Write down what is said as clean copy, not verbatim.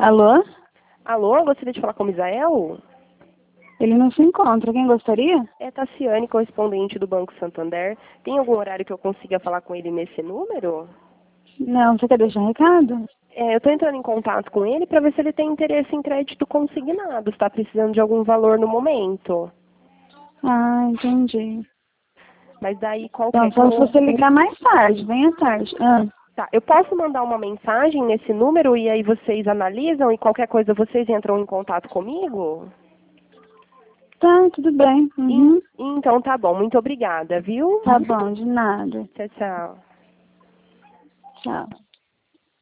Alô? Alô, gostaria de falar com o Misael? Ele não se encontra. Quem gostaria? É Tassiane, correspondente do Banco Santander. Tem algum horário que eu consiga falar com ele nesse número? Não, você quer deixar um recado? Eu estou entrando em contato com ele para ver se ele tem interesse em crédito consignado, está precisando de algum valor no momento. Ah, entendi. Mas daí Então, só se você ligar mais tarde, bem à tarde. Tá, eu posso mandar uma mensagem nesse número e aí vocês analisam e qualquer coisa vocês entram em contato comigo? Tá, tudo bem. Uhum. Então tá bom, muito obrigada, viu? Tá bom, de nada. Tchau, tchau. Tchau.